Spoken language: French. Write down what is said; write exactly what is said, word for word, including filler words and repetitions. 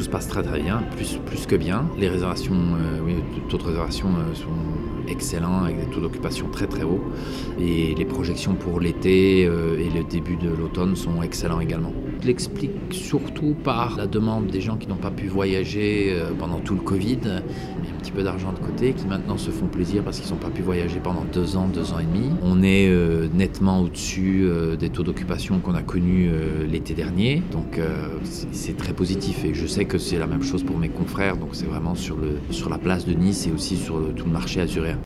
se passe très très bien, plus, plus que bien. Les réservations, euh, oui, toutes réservations euh, sont excellentes, avec des taux d'occupation très très hauts. Et les projections pour l'été euh, et le début de l'automne sont excellents également. Je l'explique surtout par la demande des gens qui n'ont pas pu voyager euh, pendant tout le Covid, et un petit peu d'argent de côté, qui maintenant se font plaisir parce qu'ils n'ont pas pu voyager pendant deux ans, deux ans et demi. On est euh, nettement au-dessus euh, des taux d'occupation qu'on a connus euh, l'été dernier, donc euh, c'est très positif. Et je sais que c'est la même chose pour mes confrères, donc c'est vraiment sur, le, sur la place de Nice et aussi sur le, tout le marché azuréen.